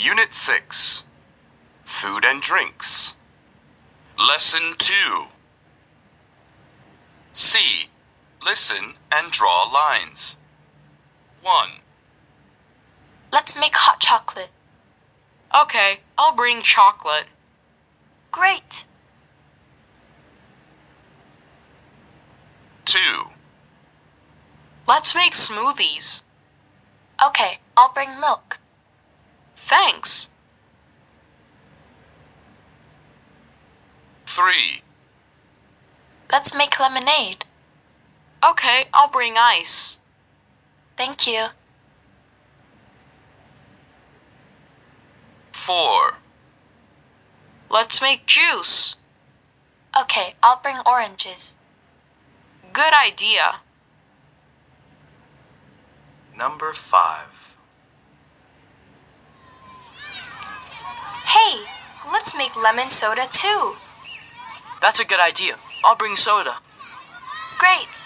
Unit 6, Food and Drinks. Lesson 2. C. Listen and draw lines. 1. Let's make hot chocolate. Okay, I'll bring chocolate. Great. 2. Let's make smoothies. Okay, I'll bring milk. Thanks. 3. Let's make lemonade. Okay, I'll bring ice. Thank you. 4. Let's make juice. Okay, I'll bring oranges. Good idea. Number 5. Hey, let's make lemon soda too. That's a good idea. I'll bring soda. Great.